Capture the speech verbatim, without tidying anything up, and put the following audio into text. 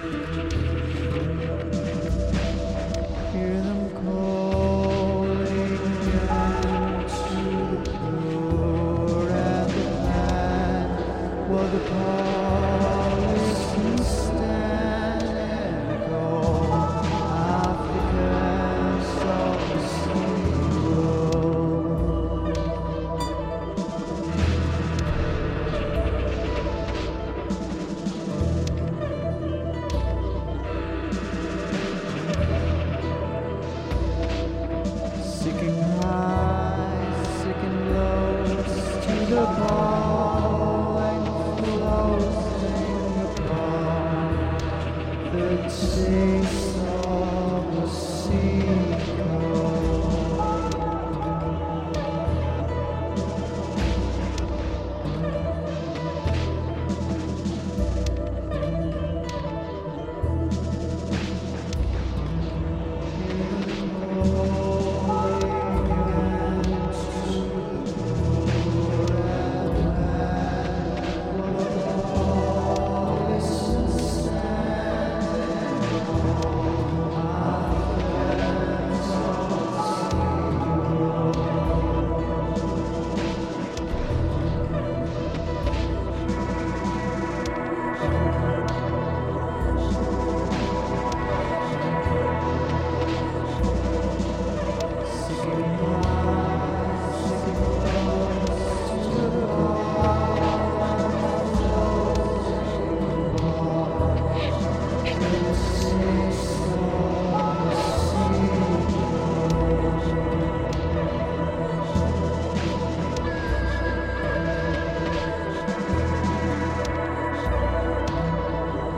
Hear them calling again to the pure and the bad, while the policy stand and go Africans of the sea road. Seeking highs, seeking lows, to the bowling floating upon the taste of the sea.